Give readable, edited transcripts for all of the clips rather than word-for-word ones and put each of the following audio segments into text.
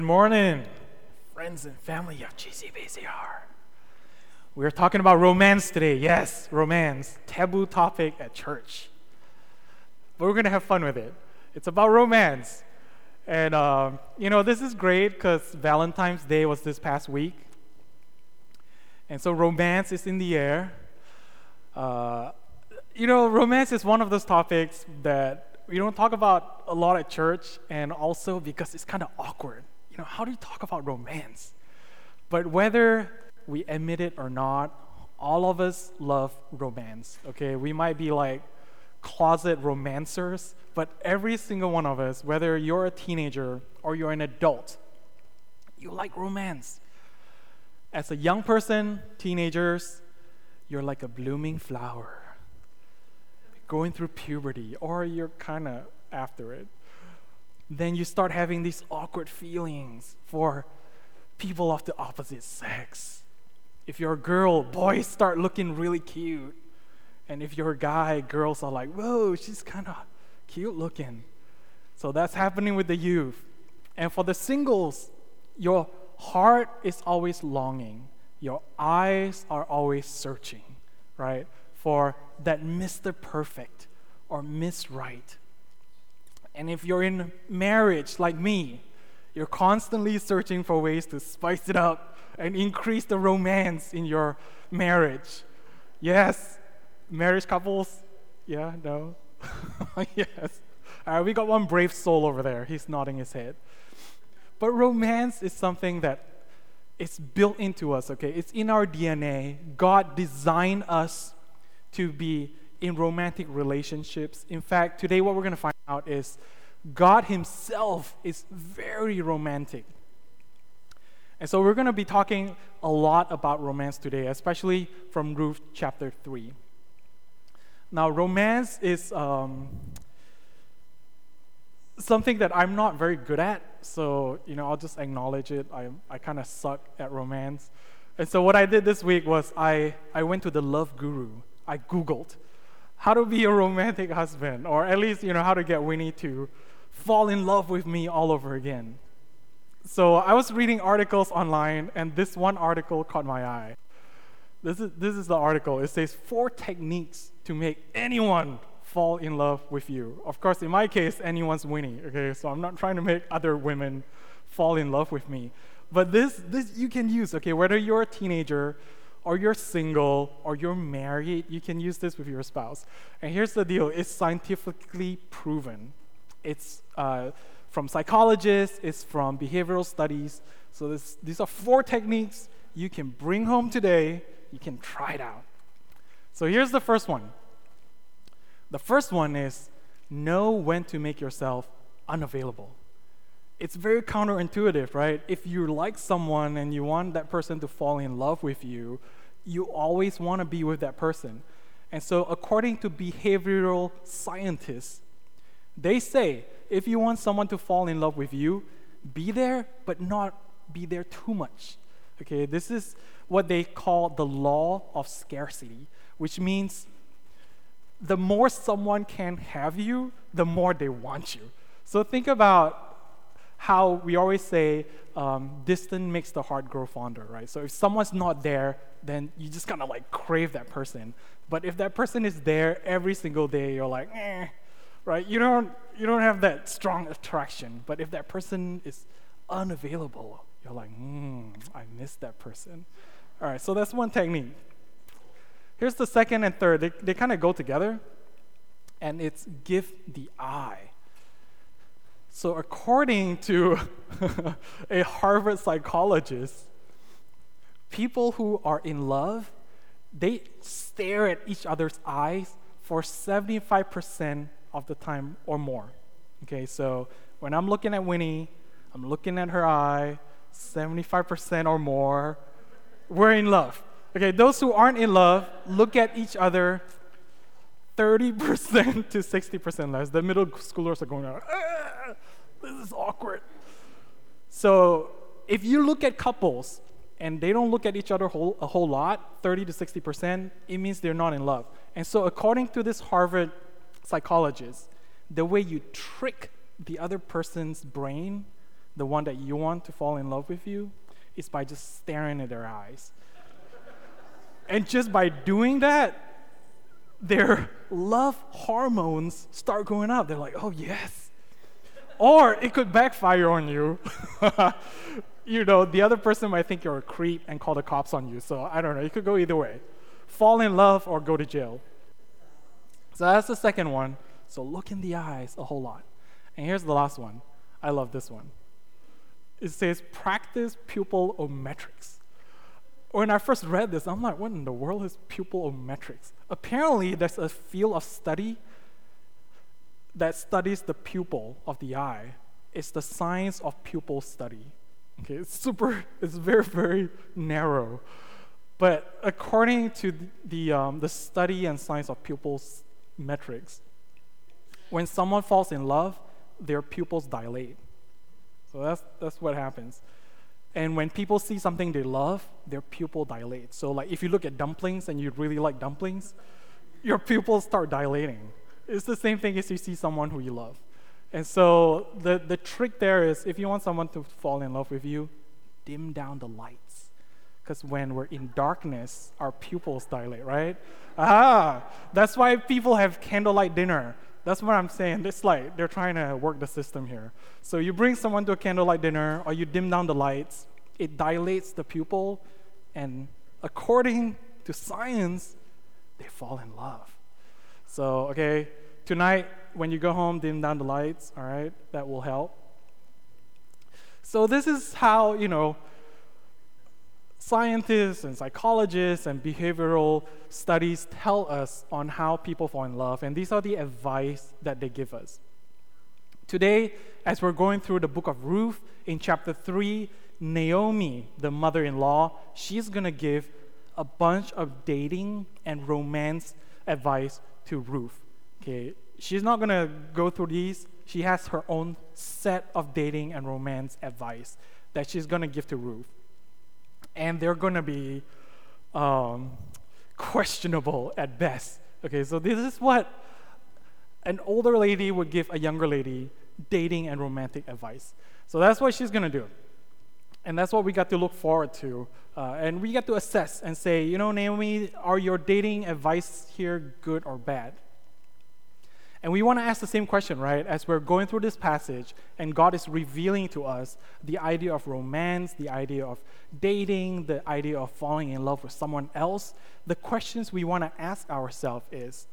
Good morning, friends and family of GCBCR. We're talking about romance today. Yes, romance, taboo topic at church. But we're going to have fun with it. It's about romance. And, this is great because Valentine's Day was this past week. And so romance is in the air. Romance is one of those topics that we don't talk about a lot at church, and also because it's kind of awkward. How do you talk about romance? But whether we admit it or not, all of us love romance, okay? We might be like closet romancers, but every single one of us, whether you're a teenager or you're an adult, you like romance. As a young person, teenagers, you're like a blooming flower, going through puberty, or you're kind of after it. Then you start having these awkward feelings for people of the opposite sex. If you're a girl, boys start looking really cute. And if you're a guy, girls are like, whoa, she's kind of cute looking. So that's happening with the youth. And for the singles, your heart is always longing. Your eyes are always searching, right? For that Mr. Perfect or Miss Right. And if you're in marriage like me, you're constantly searching for ways to spice it up and increase the romance in your marriage. Yes, marriage couples? Yeah, no? Yes. All right, we got one brave soul over there. He's nodding his head. But romance is something that it's built into us, okay? It's in our DNA. God designed us to be in romantic relationships. In fact, today what we're going to find out is God himself is very romantic. And so we're going to be talking a lot about romance today, especially from Ruth chapter 3. Now, romance is something that I'm not very good at, so I'll just acknowledge it. I kind of suck at romance. And so what I did this week was I went to the Love Guru. I Googled how to be a romantic husband, or at least, how to get Winnie to fall in love with me all over again. So I was reading articles online, and this one article caught my eye. This is the article. It says 4 techniques to make anyone fall in love with you. Of course, in my case, anyone's Winnie, okay? So I'm not trying to make other women fall in love with me. But this you can use, okay? Whether you're a teenager, or you're single, or you're married, you can use this with your spouse. And here's the deal. It's scientifically proven. It's from psychologists, it's from behavioral studies. So these are 4 techniques you can bring home today. You can try it out. So here's the first one. The first one is know when to make yourself unavailable. It's very counterintuitive, right? If you like someone and you want that person to fall in love with you, you always want to be with that person. And so according to behavioral scientists, they say if you want someone to fall in love with you, be there, but not be there too much. Okay, this is what they call the law of scarcity, which means the more someone can have you, the more they want you. So think about how we always say distance makes the heart grow fonder, right? So if someone's not there, then you just kind of like crave that person. But if that person is there every single day, you're like, right? You don't have that strong attraction. But if that person is unavailable, you're like, I miss that person. All right, so that's one technique. Here's the second and third. They kind of go together, and it's give the eye. So according to a Harvard psychologist, people who are in love, they stare at each other's eyes for 75% of the time or more. Okay, so when I'm looking at Winnie, I'm looking at her eye, 75% or more, we're in love. Okay, those who aren't in love look at each other 30% to 60% less. The middle schoolers are going, this is awkward. So if you look at couples and they don't look at each other a whole lot, 30 to 60%, it means they're not in love. And so according to this Harvard psychologist, the way you trick the other person's brain the one that you want to fall in love with you, is by just staring at their eyes. And just by doing that, their love hormones start going up. They're like, oh, yes. Or it could backfire on you. The other person might think you're a creep and call the cops on you. So I don't know. It could go either way. Fall in love or go to jail. So that's the second one. So look in the eyes a whole lot. And here's the last one. I love this one. It says, practice pupillometrics. When I first read this, I'm like, what in the world is pupillometrics? Apparently, there's a field of study that studies the pupil of the eye. It's the science of pupil study. Okay, it's very, very narrow. But according to the study and science of pupils metrics, when someone falls in love, their pupils dilate. So that's what happens. And when people see something they love, their pupil dilates. So like if you look at dumplings and you really like dumplings, your pupils start dilating. It's the same thing as you see someone who you love. And so the trick there is, if you want someone to fall in love with you, dim down the lights. Because when we're in darkness, our pupils dilate, right? That's why people have candlelight dinner. That's what I'm saying. It's like they're trying to work the system here. So you bring someone to a candlelight dinner, or you dim down the lights, it dilates the pupil, and according to science, they fall in love. So, okay, tonight, when you go home, dim down the lights, all right? That will help. So this is how, scientists and psychologists and behavioral studies tell us on how people fall in love, and these are the advice that they give us. Today, as we're going through the book of Ruth, in chapter 3, Naomi, the mother-in-law, she's going to give a bunch of dating and romance advice to Ruth. Okay, she's not going to go through these. She has her own set of dating and romance advice that she's going to give to Ruth. And they're going to be questionable at best. Okay, so this is what an older lady would give a younger lady dating and romantic advice. So that's what she's going to do. And that's what we got to look forward to. And we got to assess and say, Naomi, are your dating advice here good or bad? And we want to ask the same question, right? As we're going through this passage and God is revealing to us the idea of romance, the idea of dating, the idea of falling in love with someone else, the questions we want to ask ourselves is,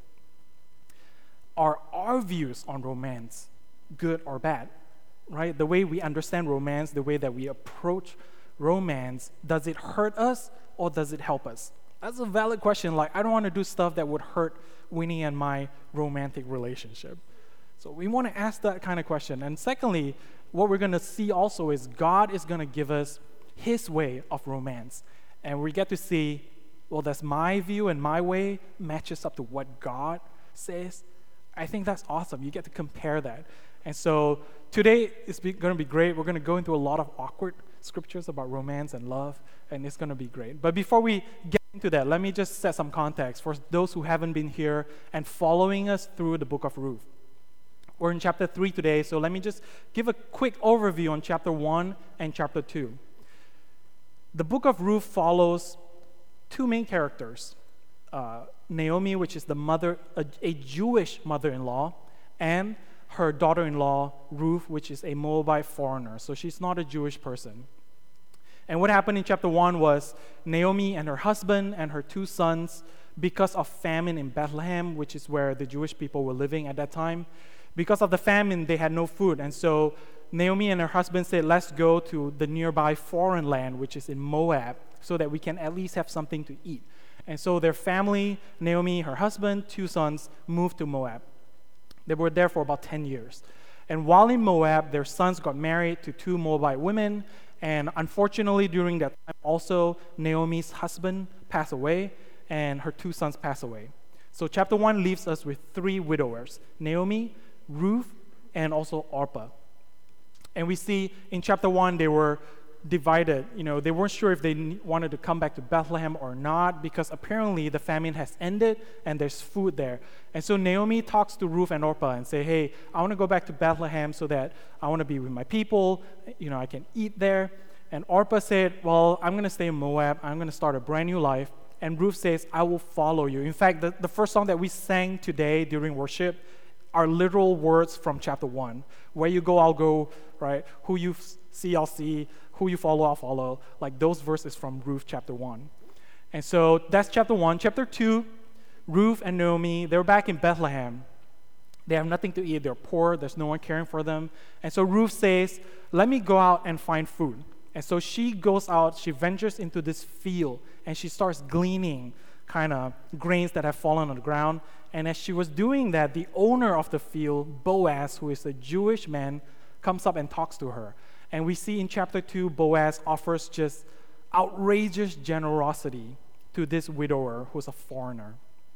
are our views on romance good or bad? Right? The way we understand romance, the way that we approach romance, does it hurt us or does it help us? That's a valid question. Like, I don't want to do stuff that would hurt Winnie and my romantic relationship. So we want to ask that kind of question. And secondly, what we're going to see also is God is going to give us His way of romance. And we get to see, well, does my view and my way matches up to what God says? I think that's awesome. You get to compare that. And so today is going to be great. We're going to go into a lot of awkward scriptures about romance and love, and it's going to be great. But before we get into that, let me just set some context for those who haven't been here and following us through the book of Ruth. We're in chapter 3 today, so let me just give a quick overview on chapter 1 and chapter 2. The book of Ruth follows two main characters, Naomi, which is the mother, a Jewish mother-in-law, and her daughter-in-law, Ruth, which is a Moabite foreigner. So she's not a Jewish person. And what happened in chapter 1 was Naomi and her husband and her two sons, because of famine in Bethlehem, which is where the Jewish people were living at that time, because of the famine, they had no food. And so Naomi and her husband said, let's go to the nearby foreign land, which is in Moab, so that we can at least have something to eat. And so their family, Naomi, her husband, two sons, moved to Moab. They were there for about 10 years. And while in Moab, their sons got married to two Moabite women. And unfortunately, during that time also, Naomi's husband passed away and her two sons passed away. So chapter 1 leaves us with three widowers, Naomi, Ruth, and also Orpah. And we see in chapter 1, they were divided. They weren't sure if they wanted to come back to Bethlehem or not, because apparently the famine has ended and there's food there. And so Naomi talks to Ruth and Orpah and say, hey, I want to go back to Bethlehem so that I want to be with my people. I can eat there. And Orpah said, well, I'm going to stay in Moab. I'm going to start a brand new life. And Ruth says, I will follow you. In fact, the first song that we sang today during worship are literal words from chapter 1. Where you go, I'll go, right? Who you see, I'll see. Who you follow, I'll follow. Like those verses from Ruth chapter 1. And so that's chapter 1. Chapter 2, Ruth and Naomi, they're back in Bethlehem. They have nothing to eat. They're poor. There's no one caring for them. And so Ruth says, let me go out and find food. And so she goes out, she ventures into this field, and she starts gleaning kind of grains that have fallen on the ground. And as she was doing that, the owner of the field, Boaz, who is a Jewish man, comes up and talks to her. And we see in chapter 2, Boaz offers just outrageous generosity to this widower who's a foreigner.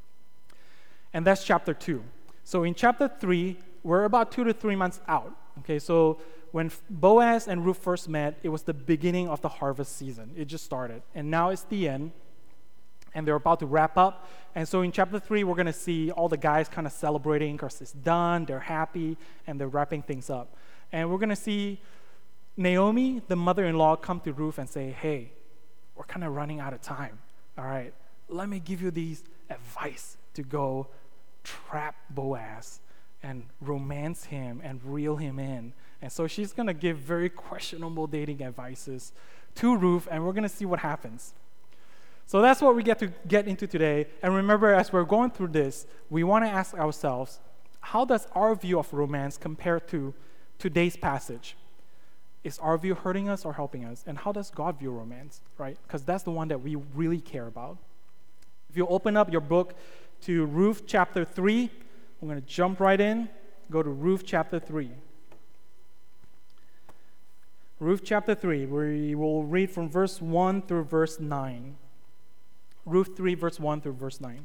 And that's chapter 2. So in chapter 3, we're about 2 to 3 months out. Okay, so when Boaz and Ruth first met, it was the beginning of the harvest season. It just started. And now it's the end. And they're about to wrap up. And so in chapter 3, we're going to see all the guys kind of celebrating because it's done, they're happy, and they're wrapping things up. And we're going to see Naomi, the mother-in-law, come to Ruth and say, hey, we're kind of running out of time. All right, let me give you these advice to go trap Boaz and romance him and reel him in. And so she's going to give very questionable dating advices to Ruth, and we're going to see what happens. So that's what we get into today. And remember, as we're going through this, we want to ask ourselves, how does our view of romance compare to today's passage? Is our view hurting us or helping us? And how does God view romance, right? Because that's the one that we really care about. If you open up your book to Ruth chapter 3, I'm going to jump right in. Go to Ruth chapter 3. Ruth chapter 3, we will read from verse 1 through verse 9. Ruth 3, verse 1 through verse 9.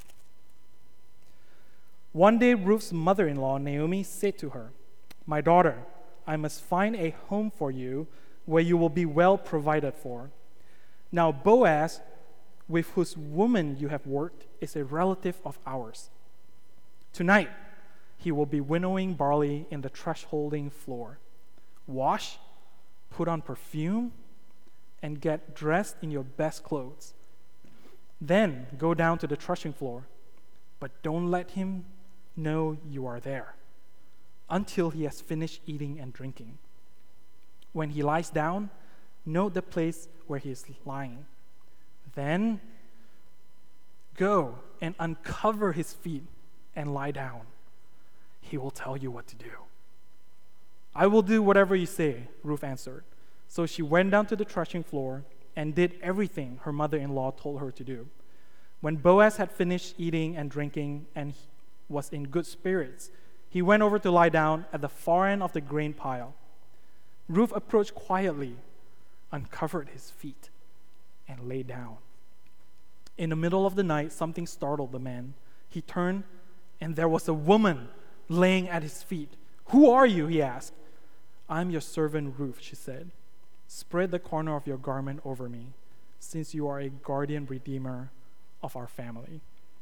One day, Ruth's mother-in-law, Naomi, said to her, my daughter, I must find a home for you where you will be well provided for. Now, Boaz, with whose woman you have worked, is a relative of ours. Tonight, he will be winnowing barley in the thresholding floor. Wash, put on perfume, and get dressed in your best clothes. Then go down to the threshing floor, but don't let him know you are there until he has finished eating and drinking. When he lies down, note the place where he is lying. Then go and uncover his feet and lie down. He will tell you what to do. I will do whatever you say, Ruth answered. So she went down to the threshing floor and did everything her mother-in-law told her to do. When Boaz had finished eating and drinking and was in good spirits, he went over to lie down at the far end of the grain pile. Ruth approached quietly, uncovered his feet, and lay down. In the middle of the night, something startled the man. He turned, and there was a woman laying at his feet. Who are you? He asked. I'm your servant Ruth, she said. Spread the corner of your garment over me, since you are a guardian redeemer of our family.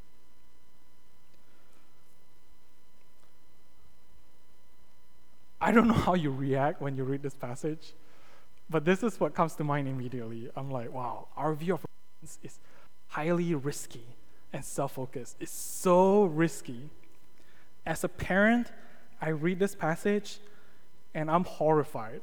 I don't know how you react when you read this passage, but this is what comes to mind immediately. I'm like, wow, our view of romance is highly risky and self-focused. It's so risky. As a parent, I read this passage and I'm horrified.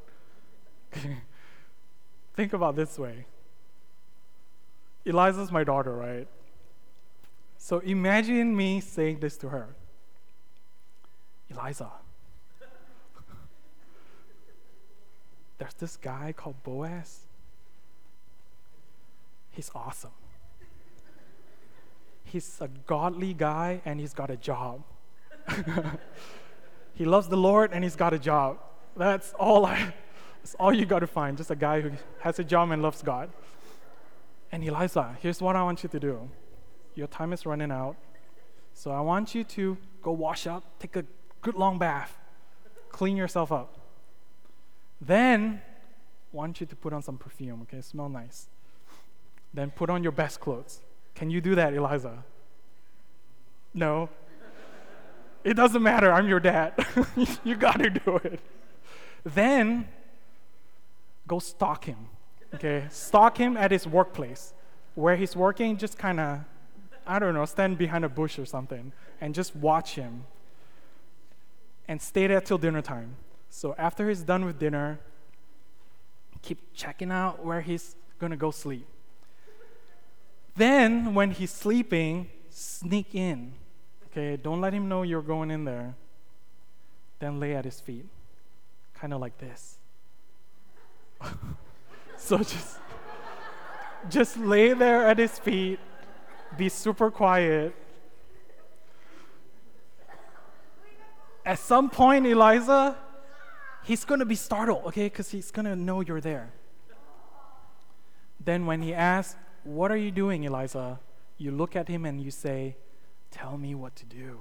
Think about it this way. Eliza's my daughter, right? So imagine me saying this to her. Eliza, there's this guy called Boaz. He's awesome. He's a godly guy and he's got a job. He loves the Lord and he's got a job. That's all you got to find, just a guy who has a job and loves God. And Eliza, here's what I want you to do. Your time is running out, so I want you to go wash up, take a good long bath, clean yourself up. Then want you to put on some perfume, okay? Smell nice. Then put on your best clothes. Can you do that, Eliza? No? It doesn't matter, I'm your dad. You gotta do it. Then, go stalk him, okay? Stalk him at his workplace. Where he's working, just kind of, I don't know, stand behind a bush or something and just watch him. And stay there till dinner time. So after he's done with dinner, keep checking out where he's gonna go sleep. Then, when he's sleeping, sneak in. Okay, don't let him know you're going in there. Then lay at his feet, kind of like this. So just lay there at his feet, be super quiet. At some point, Eliza, he's going to be startled, okay, because he's going to know you're there. Then when he asks, "What are you doing, Eliza?" you look at him and you say, "Tell me what to do."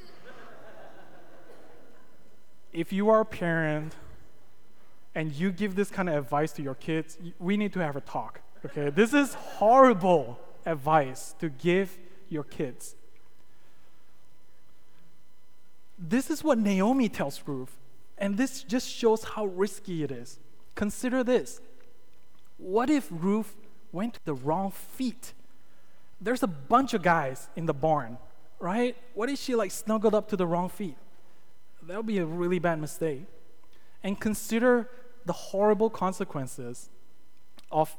If you are a parent and you give this kind of advice to your kids, we need to have a talk, okay? This is horrible advice to give your kids. This is what Naomi tells Ruth, and this just shows how risky it is. Consider this. What if Ruth went to the wrong feet? There's a bunch of guys in the barn, right? What if she snuggled up to the wrong feet? That would be a really bad mistake. And consider the horrible consequences of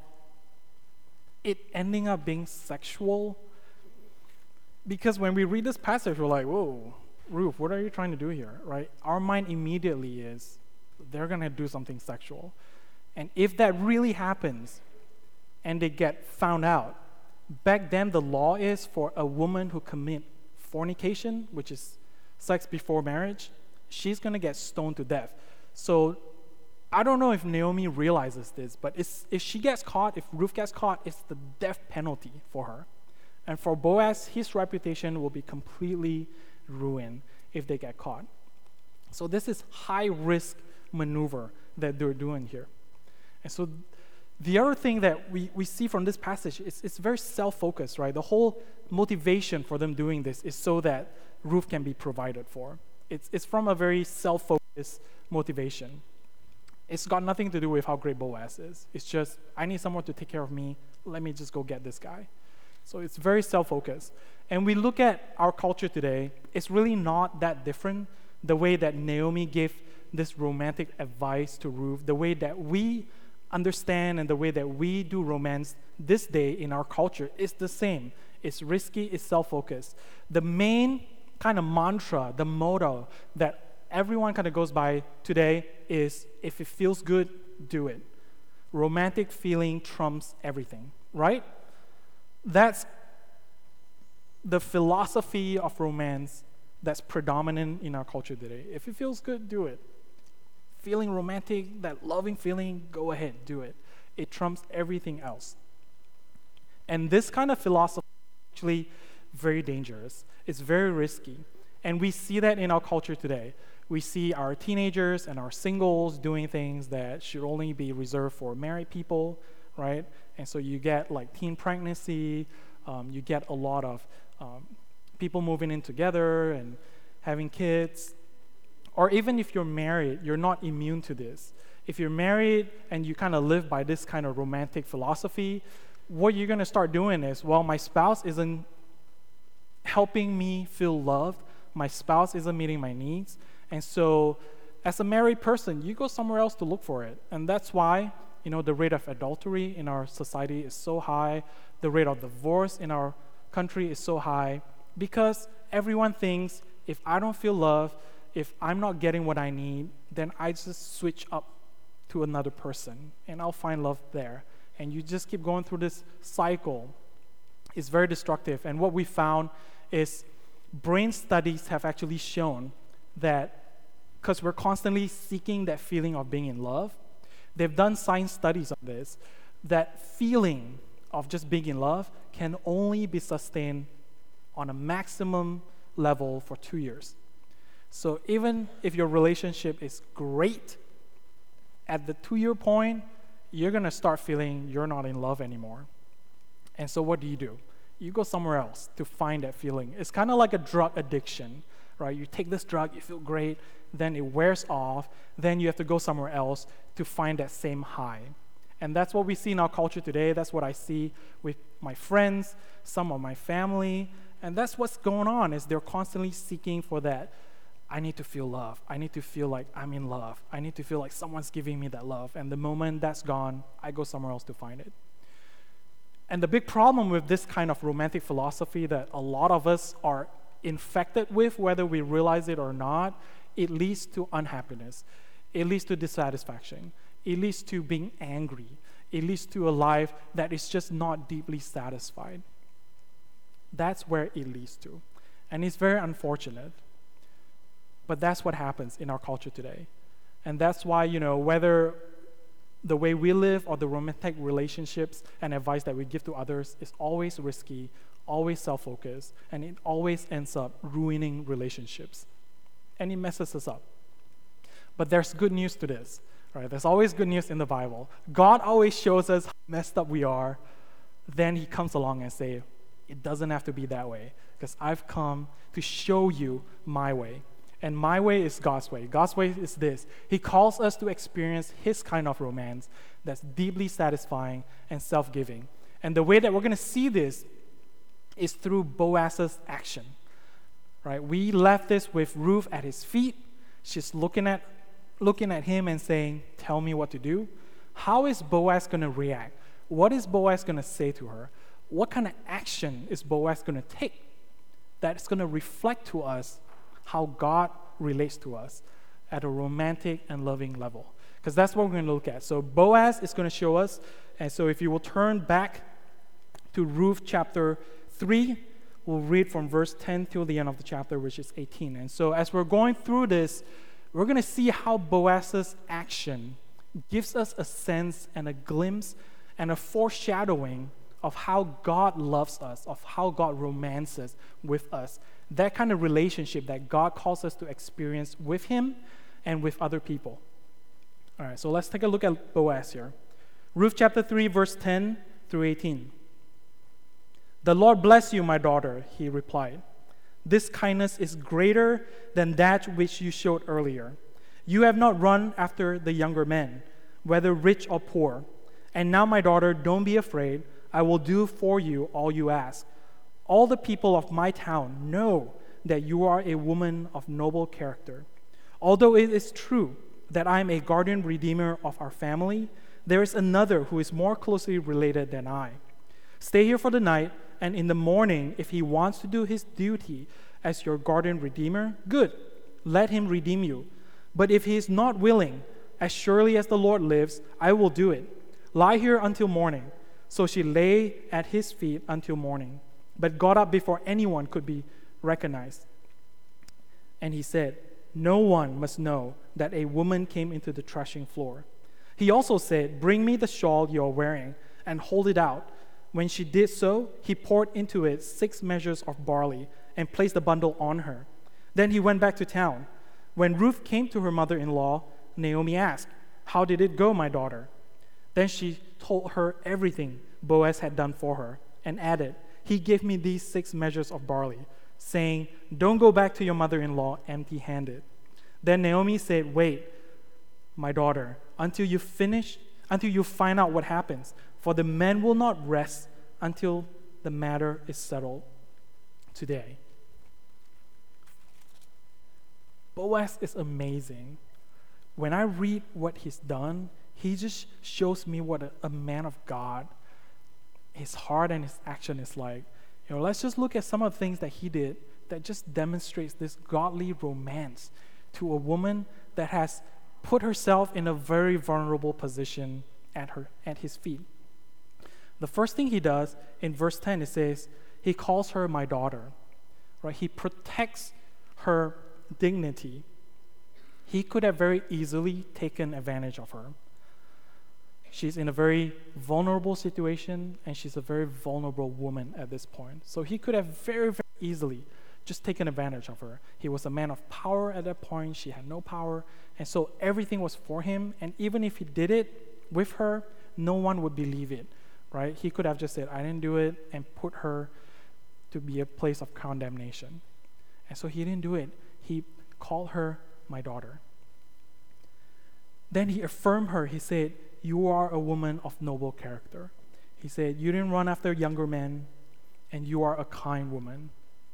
it ending up being sexual. Because when we read this passage, we're like, whoa, Ruth, what are you trying to do here, right? Our mind immediately is, they're going to do something sexual. And if that really happens, and they get found out, back then the law is for a woman who commit fornication, which is sex before marriage, she's going to get stoned to death. So I don't know if Naomi realizes this, but if she gets caught, if Ruth gets caught, it's the death penalty for her. And for Boaz, his reputation will be completely ruined if they get caught. So this is high-risk maneuver that they're doing here. And so the other thing that we see from this passage is it's very self-focused, right? The whole motivation for them doing this is so that Ruth can be provided for. It's from a very self-focused motivation. It's got nothing to do with how great Boaz is. It's just, I need someone to take care of me. Let me just go get this guy. So it's very self-focused. And we look at our culture today, it's really not that different. The way that Naomi gave this romantic advice to Ruth, the way that we understand and the way that we do romance this day in our culture is the same. It's risky, it's self-focused. The main kind of mantra, the motto that everyone kind of goes by today is, if it feels good, do it. Romantic feeling trumps everything, right? That's the philosophy of romance that's predominant in our culture today. If it feels good, do it. Feeling romantic, that loving feeling, go ahead, do it. It trumps everything else. And this kind of philosophy is actually very dangerous. It's very risky. And we see that in our culture today. We see our teenagers and our singles doing things that should only be reserved for married people, right? And so you get teen pregnancy, you get a lot of people moving in together and having kids. Or even if you're married, you're not immune to this. If you're married and you kind of live by this kind of romantic philosophy, what you're going to start doing is, well, my spouse isn't helping me feel loved. My spouse isn't meeting my needs. And so as a married person, you go somewhere else to look for it. And that's why, the rate of adultery in our society is so high. The rate of divorce in our country is so high because everyone thinks, if I don't feel love, if I'm not getting what I need, then I just switch up to another person and I'll find love there. And you just keep going through this cycle. It's very destructive. And what we found is brain studies have actually shown that because we're constantly seeking that feeling of being in love, they've done science studies on this, that feeling of just being in love can only be sustained on a maximum level for 2 years. So even if your relationship is great, at the 2-year point, you're going to start feeling you're not in love anymore. And so what do? You go somewhere else to find that feeling. It's kind of like a drug addiction, right? You take this drug, you feel great, then it wears off, then you have to go somewhere else to find that same high. And that's what we see in our culture today. That's what I see with my friends, some of my family, and that's what's going on, is they're constantly seeking for that. I need to feel love. I need to feel like I'm in love. I need to feel like someone's giving me that love. And the moment that's gone, I go somewhere else to find it. And the big problem with this kind of romantic philosophy that a lot of us are infected with, whether we realize it or not, it leads to unhappiness. It leads to dissatisfaction. It leads to being angry. It leads to a life that is just not deeply satisfied. That's where it leads to. And it's very unfortunate. But that's what happens in our culture today. And that's why, whether the way we live or the romantic relationships and advice that we give to others is always risky, always self-focused, and it always ends up ruining relationships. And it messes us up. But there's good news to this, right? There's always good news in the Bible. God always shows us how messed up we are. Then he comes along and says, it doesn't have to be that way, because I've come to show you my way. And my way is God's way. God's way is this. He calls us to experience his kind of romance that's deeply satisfying and self-giving. And the way that we're going to see this is through Boaz's action. Right? We left this with Ruth at his feet. She's looking at him and saying, tell me what to do. How is Boaz going to react? What is Boaz going to say to her? What kind of action is Boaz going to take that's going to reflect to us how God relates to us at a romantic and loving level? Because that's what we're going to look at. So Boaz is going to show us. And so if you will turn back to Ruth chapter 3, we'll read from verse 10 till the end of the chapter, which is 18. And so as we're going through this, we're going to see how Boaz's action gives us a sense and a glimpse and a foreshadowing of how God loves us, of how God romances with us. That kind of relationship that God calls us to experience with him and with other people. All right, so let's take a look at Boaz here. Ruth chapter 3, verse 10 through 18. The Lord bless you, my daughter, he replied. This kindness is greater than that which you showed earlier. You have not run after the younger men, whether rich or poor. And now, my daughter, don't be afraid. I will do for you all you ask. All the people of my town know that you are a woman of noble character. Although it is true that I am a guardian redeemer of our family, there is another who is more closely related than I. Stay here for the night, and in the morning, if he wants to do his duty as your guardian redeemer, good, let him redeem you. But if he is not willing, as surely as the Lord lives, I will do it. Lie here until morning. So she lay at his feet until morning, but got up before anyone could be recognized. And he said, no one must know that a woman came into the threshing floor. He also said, bring me the shawl you are wearing and hold it out. When she did so, he poured into it 6 measures of barley and placed the bundle on her. Then he went back to town. When Ruth came to her mother-in-law, Naomi asked, how did it go, my daughter? Then she told her everything Boaz had done for her and added, he gave me these 6 measures of barley, saying, don't go back to your mother-in-law empty-handed. Then Naomi said, wait, my daughter, until you find out what happens, for the men will not rest until the matter is settled today. Boaz is amazing. When I read what he's done, he just shows me what a man of God, his heart and his action is like. Let's just look at some of the things that he did that just demonstrates this godly romance to a woman that has put herself in a very vulnerable position at his feet. The first thing he does in verse 10, it says, he calls her my daughter. Right? He protects her dignity. He could have very easily taken advantage of her. She's in a very vulnerable situation, and she's a very vulnerable woman at this point. So he could have very, very easily just taken advantage of her. He was a man of power at that point. She had no power. And so everything was for him. And even if he did it with her, no one would believe it, right? He could have just said, I didn't do it, and put her to be a place of condemnation. And so he didn't do it. He called her my daughter. Then he affirmed her. He said, you are a woman of noble character. He said, you didn't run after younger men, and you are a kind woman.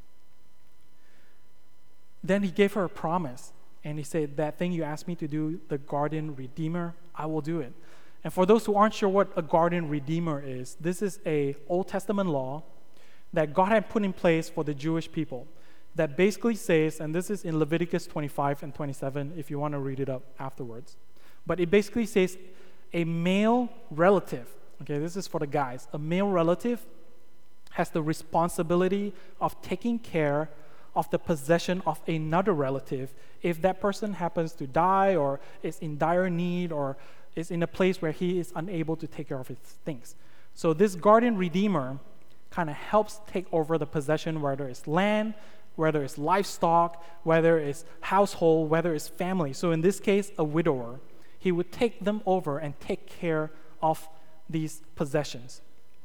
Then he gave her a promise, and he said, that thing you asked me to do, the guardian redeemer, I will do it. And for those who aren't sure what a guardian redeemer is, this is an Old Testament law that God had put in place for the Jewish people that basically says, and this is in Leviticus 25 and 27 if you want to read it up afterwards, but it basically says a male relative, okay, this is for the guys, a male relative has the responsibility of taking care of the possession of another relative if that person happens to die or is in dire need or is in a place where he is unable to take care of his things. So this guardian redeemer kind of helps take over the possession, whether it's land, whether it's livestock, whether it's household, whether it's family. So in this case, a widower. He would take them over and take care of these possessions.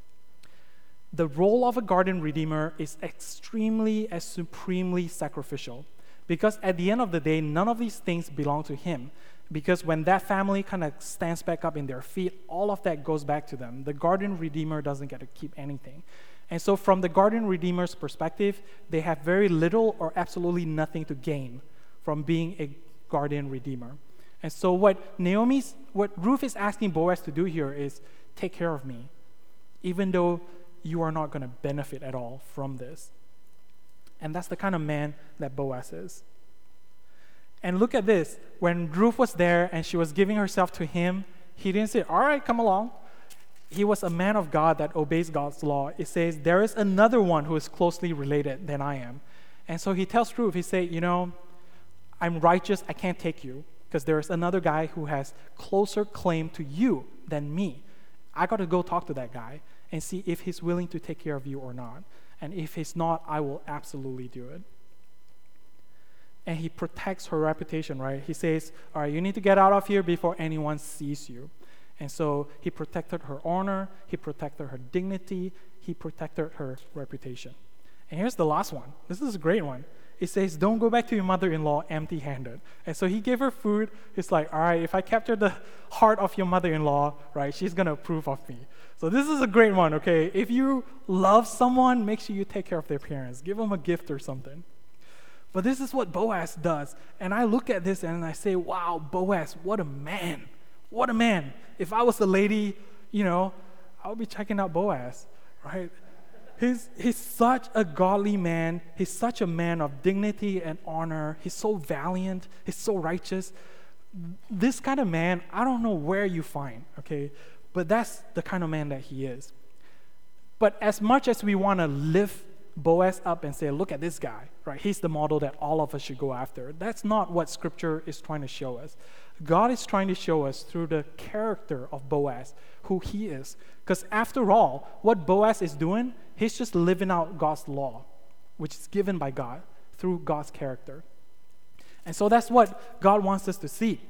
The role of a guardian redeemer is extremely and supremely sacrificial, because at the end of the day, none of these things belong to him, because when that family kind of stands back up in their feet, all of that goes back to them. The guardian redeemer doesn't get to keep anything. And so from the guardian redeemer's perspective, they have very little or absolutely nothing to gain from being a guardian redeemer. And so what Ruth is asking Boaz to do here is take care of me, even though you are not going to benefit at all from this. And that's the kind of man that Boaz is. And look at this. When Ruth was there and she was giving herself to him, he didn't say, all right, come along. He was a man of God that obeys God's law. It says, there is another one who is closely related than I am. And so he tells Ruth, he said, I'm righteous, I can't take you, because there is another guy who has closer claim to you than me. I got to go talk to that guy and see if he's willing to take care of you or not. And if he's not, I will absolutely do it. And he protects her reputation, right? He says, all right, you need to get out of here before anyone sees you. And so he protected her honor, he protected her dignity, he protected her reputation. And here's the last one. This is a great one. It says, don't go back to your mother-in-law empty-handed. And so he gave her food. It's like, all right, if I capture the heart of your mother-in-law, right, she's going to approve of me. So this is a great one, okay? If you love someone, make sure you take care of their parents. Give them a gift or something. But this is what Boaz does. And I look at this and I say, wow, Boaz, what a man. What a man. If I was a lady, I would be checking out Boaz, right? He's such a godly man. He's such a man of dignity and honor. He's so valiant. He's so righteous. This kind of man, I don't know where you find, okay? But that's the kind of man that he is. But as much as we want to lift Boaz up and say, look at this guy, right? He's the model that all of us should go after. That's not what Scripture is trying to show us. God is trying to show us through the character of Boaz who he is. Because after all, what Boaz is doing, he's just living out God's law, which is given by God through God's character. And so that's what God wants us to see.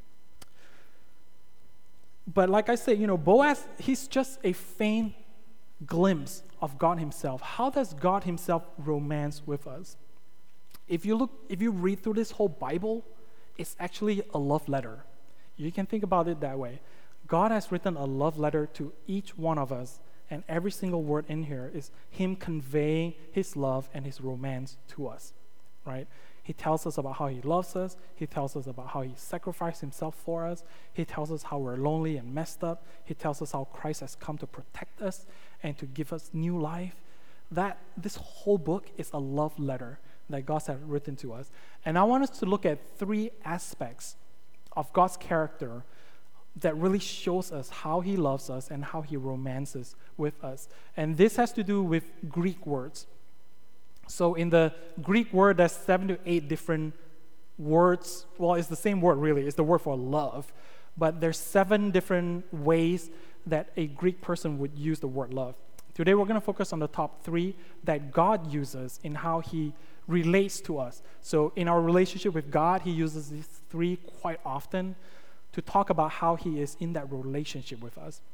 But like I said, Boaz, he's just a faint glimpse of God himself. How does God himself romance with us? If you read through this whole Bible, it's actually a love letter. You can think about it that way. God has written a love letter to each one of us, and every single word in here is him conveying his love and his romance to us, right? He tells us about how he loves us. He tells us about how he sacrificed himself for us. He tells us how we're lonely and messed up. He tells us how Christ has come to protect us and to give us new life. This whole book is a love letter that God has written to us. And I want us to look at 3 aspects of God's character that really shows us how he loves us and how he romances with us. And this has to do with Greek words. So in the Greek word, there's 7 to 8 different words. Well, it's the same word, really. It's the word for love. But there's 7 different ways that a Greek person would use the word love. Today, we're going to focus on the top 3 that God uses in how he relates to us. So in our relationship with God, he uses these 3 quite often to talk about how he is in that relationship with us.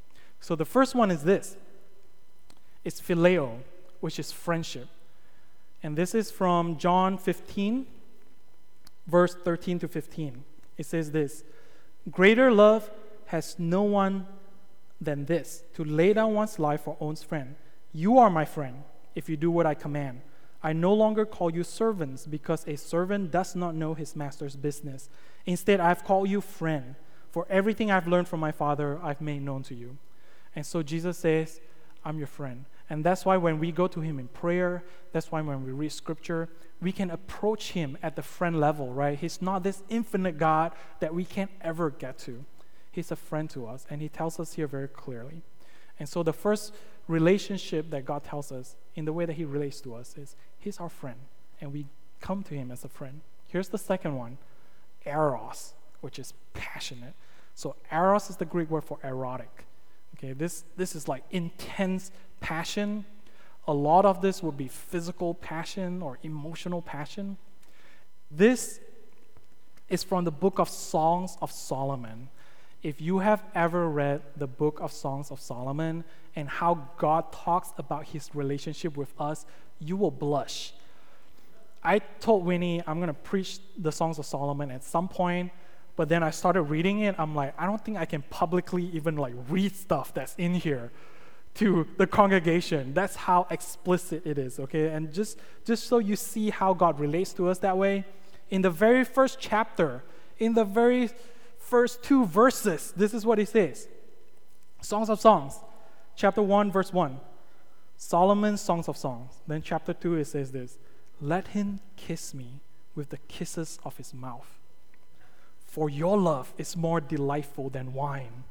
So the first one is this. It's phileo, which is friendship. And this is from John 15, verse 13 to 15. It says this, greater love has no one than this, to lay down one's life for one's friend. You are my friend if you do what I command. I no longer call you servants, because a servant does not know his master's business. Instead, I have called you friend, for everything I've learned from my Father I've made known to you. And so Jesus says, I'm your friend. And that's why when we go to him in prayer, that's why when we read scripture, we can approach him at the friend level, right? He's not this infinite God that we can't ever get to. He's a friend to us, and he tells us here very clearly. And so the first relationship that God tells us in the way that he relates to us is he's our friend, and we come to him as a friend. Here's the second one, eros, which is passionate. So eros is the Greek word for erotic. Okay, this is like intense passion. A lot of this would be physical passion or emotional passion. This is from the book of Songs of Solomon. If you have ever read the book of Songs of Solomon and how God talks about his relationship with us, you will blush. I told Winnie I'm going to preach the Songs of Solomon at some point, but then I started reading it. I'm like, I don't think I can publicly even like read stuff that's in here to the congregation. That's how explicit it is, okay? And just so you see how God relates to us that way, in the very first chapter, in the very first 2 verses, this is what he says. Songs of Songs, chapter 1, verse 1. Solomon's Songs of Songs. Then chapter 2, it says this, let him kiss me with the kisses of his mouth, for your love is more delightful than wine.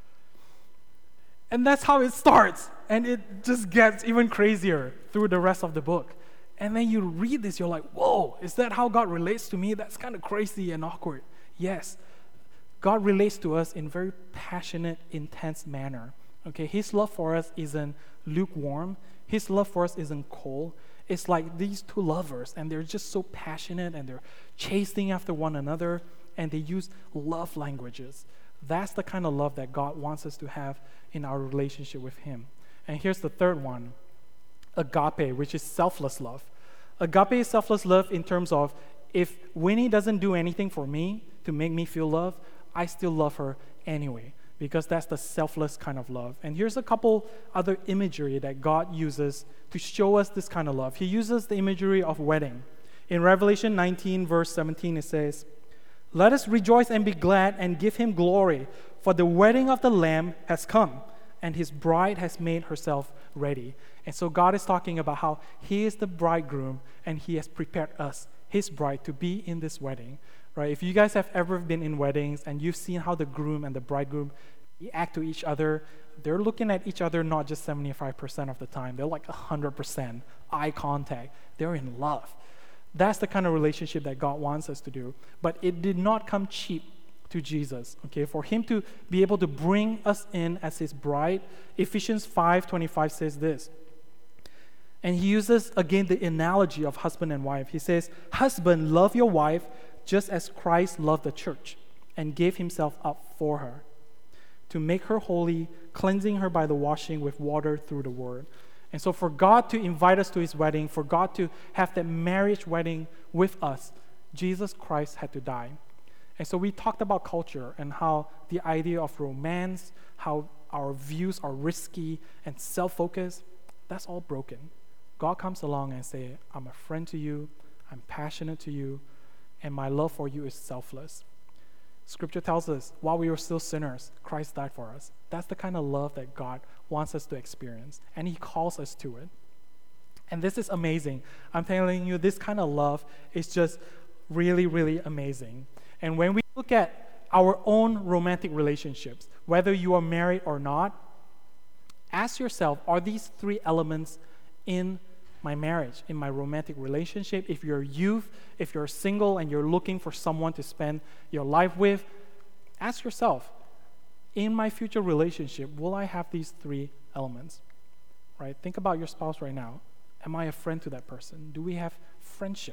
And that's how it starts. And it just gets even crazier through the rest of the book. And then you read this, you're like, whoa, is that how God relates to me? That's kind of crazy and awkward. Yes, God relates to us in very passionate, intense manner. Okay, his love for us isn't lukewarm. His love for us isn't cold. It's like these two lovers, and they're just so passionate, and they're chasing after one another, and they use love languages. That's the kind of love that God wants us to have in our relationship with him. And here's the third one, agape, which is selfless love. Agape is selfless love in terms of if Winnie doesn't do anything for me to make me feel loved, I still love her anyway, because that's the selfless kind of love. And here's a couple other imagery that God uses to show us this kind of love. He uses the imagery of wedding. In Revelation 19, verse 17, it says, let us rejoice and be glad and give him glory, for the wedding of the Lamb has come, and his bride has made herself ready. And so God is talking about how he is the bridegroom, and he has prepared us, his bride, to be in this wedding. Right? If you guys have ever been in weddings and you've seen how the groom and the bridegroom react to each other, they're looking at each other not just 75% of the time. They're like 100% eye contact. They're in love. That's the kind of relationship that God wants us to do. But it did not come cheap to Jesus. Okay, for him to be able to bring us in as his bride, Ephesians 5:25 says this. And he uses again the analogy of husband and wife. He says, husband, love your wife just as Christ loved the church and gave himself up for her, to make her holy, cleansing her by the washing with water through the word. And so for God to invite us to his wedding, for God to have that marriage wedding with us, Jesus Christ had to die. And so we talked about culture and how the idea of romance, how our views are risky and self-focused, that's all broken. God comes along and says, I'm a friend to you, I'm passionate to you, and my love for you is selfless. Scripture tells us, while we were still sinners, Christ died for us. That's the kind of love that God wants us to experience, and he calls us to it. And this is amazing. I'm telling you, this kind of love is just really, really amazing. And when we look at our own romantic relationships, whether you are married or not, ask yourself, are these 3 elements in my marriage, in my romantic relationship? If you're youth, if you're single and you're looking for someone to spend your life with, ask yourself, in my future relationship, will I have these 3 elements? Right? Think about your spouse right now. Am I a friend to that person? Do we have friendship?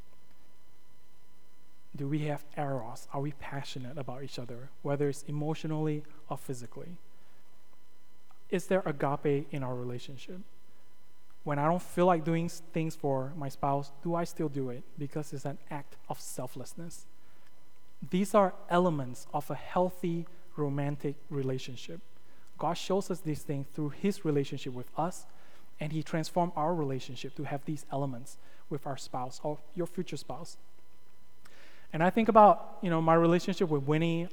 Do we have eros? Are we passionate about each other, whether it's emotionally or physically? is there agape in our relationship? When I don't feel like doing things for my spouse, do I still do it? Because it's an act of selflessness. These are elements of a healthy romantic relationship. God shows us these things through his relationship with us, and he transformed our relationship to have these elements with our spouse or your future spouse. And I think about, my relationship with Winnie.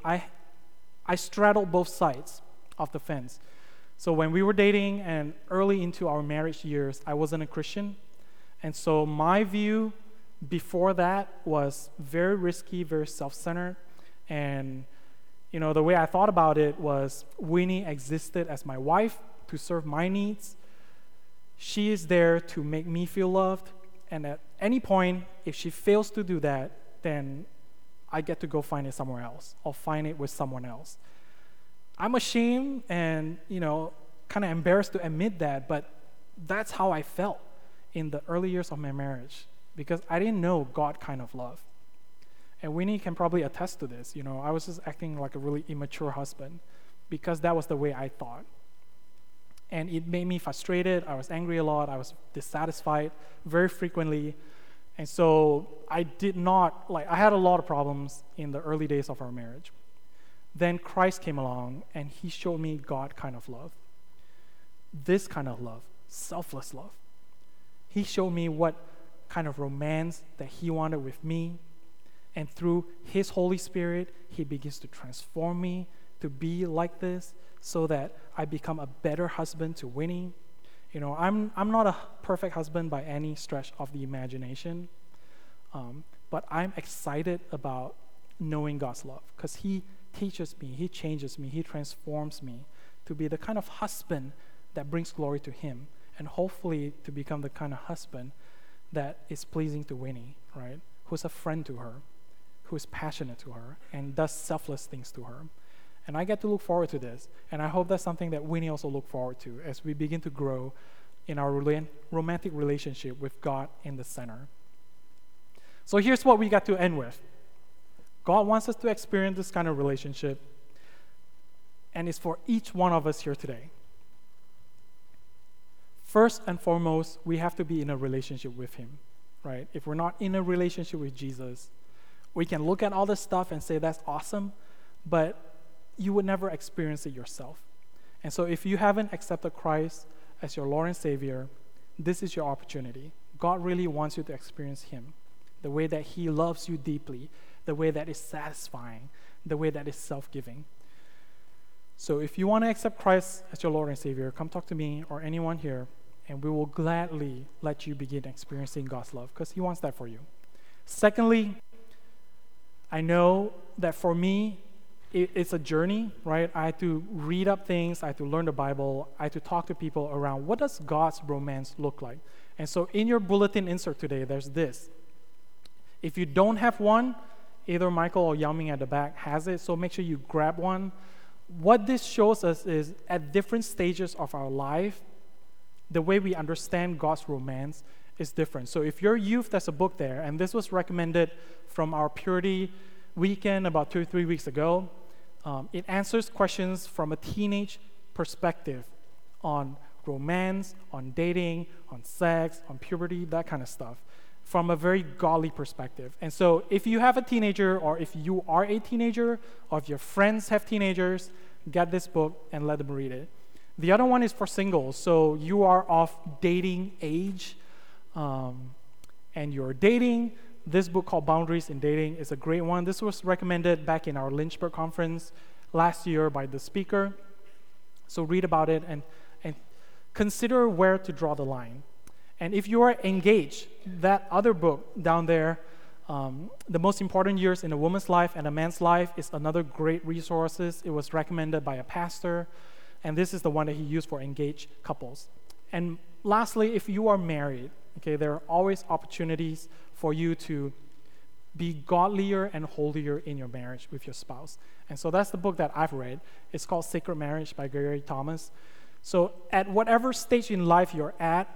I straddled both sides of the fence. So when we were dating and early into our marriage years, I wasn't a Christian. And so my view before that was very risky, very self-centered. And, the way I thought about it was Winnie existed as my wife to serve my needs. She is there to make me feel loved. And at any point, if she fails to do that, then I get to go find it somewhere else or find it with someone else. I'm ashamed and, kind of embarrassed to admit that, but that's how I felt in the early years of my marriage because I didn't know God kind of love. And Winnie can probably attest to this. I was just acting like a really immature husband because that was the way I thought. And it made me frustrated. I was angry a lot. I was dissatisfied very frequently. And so I had a lot of problems in the early days of our marriage. Then Christ came along and he showed me God kind of love. This kind of love, selfless love. He showed me what kind of romance that he wanted with me. And through his Holy Spirit, he begins to transform me to be like this so that I become a better husband to Winnie. I'm not a perfect husband by any stretch of the imagination, but I'm excited about knowing God's love because he teaches me, he changes me, he transforms me to be the kind of husband that brings glory to him and hopefully to become the kind of husband that is pleasing to Winnie, right? Who's a friend to her, who is passionate to her and does selfless things to her. And I get to look forward to this. And I hope that's something that Winnie also look forward to as we begin to grow in our romantic relationship with God in the center. So here's what we got to end with. God wants us to experience this kind of relationship, and it's for each one of us here today. First and foremost, we have to be in a relationship with him, right? If we're not in a relationship with Jesus, we can look at all this stuff and say that's awesome, but you would never experience it yourself. And so if you haven't accepted Christ as your Lord and Savior, this is your opportunity. God really wants you to experience him, the way that he loves you deeply, the way that is satisfying, the way that is self-giving. So if you want to accept Christ as your Lord and Savior, come talk to me or anyone here, and we will gladly let you begin experiencing God's love because he wants that for you. Secondly, I know that for me, it's a journey, right? I had to read up things, I had to learn the Bible, I had to talk to people around what does God's romance look like. And so in your bulletin insert today, there's this. If you don't have one, either Michael or Yao Ming at the back has it, so make sure you grab one. What this shows us is at different stages of our life, the way we understand God's romance is different. So if you're youth, there's a book there, and this was recommended from our Purity weekend about 2 or 3 weeks ago. It answers questions from a teenage perspective on romance, on dating, on sex, on puberty, that kind of stuff, from a very godly perspective. And so if you have a teenager, or if you are a teenager, or if your friends have teenagers, get this book and let them read it. The other one is for singles. So you are of dating age, and you're dating. This book called Boundaries in Dating is a great one. This was recommended back in our Lynchburg conference last year by the speaker. So read about it and consider where to draw the line. And if you are engaged, that other book down there, The Most Important Years in a Woman's Life and a Man's Life, is another great resource. It was recommended by a pastor, and this is the one that he used for engaged couples. And lastly, if you are married, okay, there are always opportunities for you to be godlier and holier in your marriage with your spouse. And so that's the book that I've read. It's called Sacred Marriage by Gary Thomas. So at whatever stage in life you're at,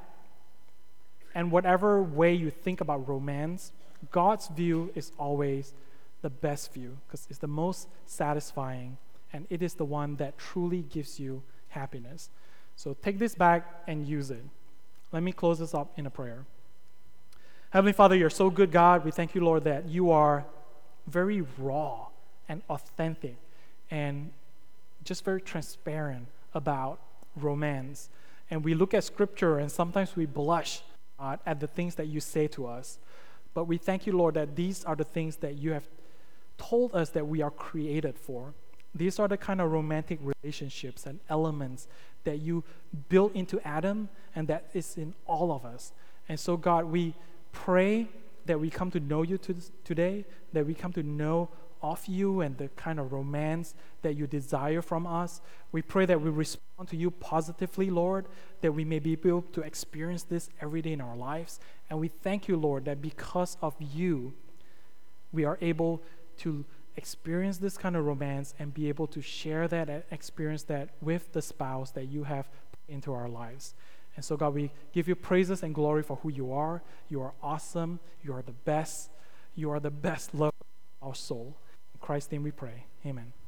and whatever way you think about romance, God's view is always the best view because it's the most satisfying, and it is the one that truly gives you happiness. So take this back and use it. Let me close this up in a prayer. Heavenly Father, you're so good, God. We thank you, Lord, that you are very raw and authentic and just very transparent about romance. And we look at Scripture and sometimes we blush at the things that you say to us. But we thank you, Lord, that these are the things that you have told us that we are created for. These are the kind of romantic relationships and elements that you built into Adam and that is in all of us. And so, God, we pray that we come to know you today, that we come to know of you and the kind of romance that you desire from us. We pray that we respond to you positively, Lord, that we may be able to experience this every day in our lives. And we thank you, Lord, that because of you, we are able to experience this kind of romance and be able to share that and experience that with the spouse that you have put into our lives. And so, God, we give you praises and glory for who you are. You are awesome. You are the best. You are the best love of our soul. In Christ's name we pray. Amen.